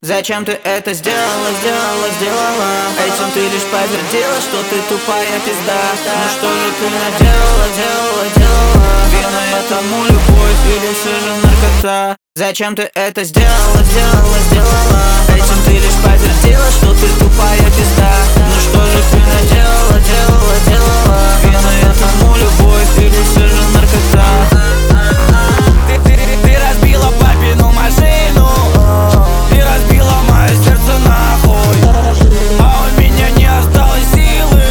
Зачем ты это сделала? Этим ты лишь подтвердила, что ты тупая пизда. Ну что же ты наделала? Вина этому любовь или все же наркота? Зачем ты это сделала? Этим ты лишь подтвердила, что ты тупая пизда. Ну что же ты наделала? Вина этому любовь или все же наркота? Ты разбила папину машину, ты разбила мое сердце нахуй, а у меня не осталось силы.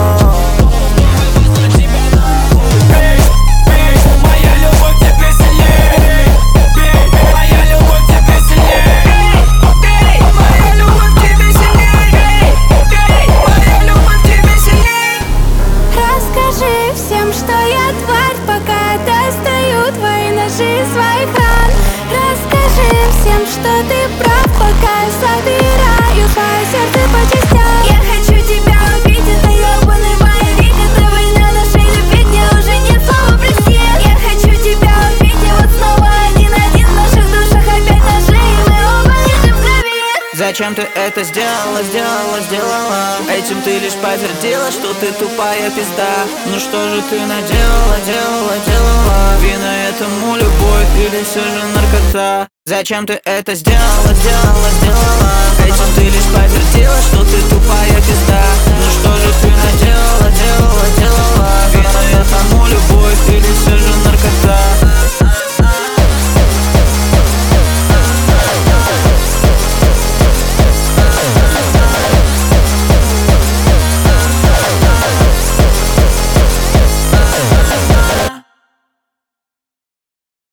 Моя любовь к тебе сильней, моя любовь к тебе сильней, моя любовь к тебе сильней, моя любовь к тебе сильней. Расскажи всем, что я тварь, пока достаю твои ножи из своих ран. Расскажи всем, что ты прав, пока я собираю свое сердце по частям. Я хочу тебя убить, это ёбаный боевик, это война нашей любви, где уже нет слова прости. Я хочу тебя убить, и вот снова один-один в наших душах опять ножи, и мы оба лежим в крови. Зачем ты это сделала? Этим ты лишь подтвердила, что ты тупая пизда. Ну что же ты наделала? Вина этому любовь или все же наркота? Зачем ты это сделала? Этим ты лишь подтвердила, что ты тупая пизда. Ну что же ты наделала? Вина этому любовь или все же наркота?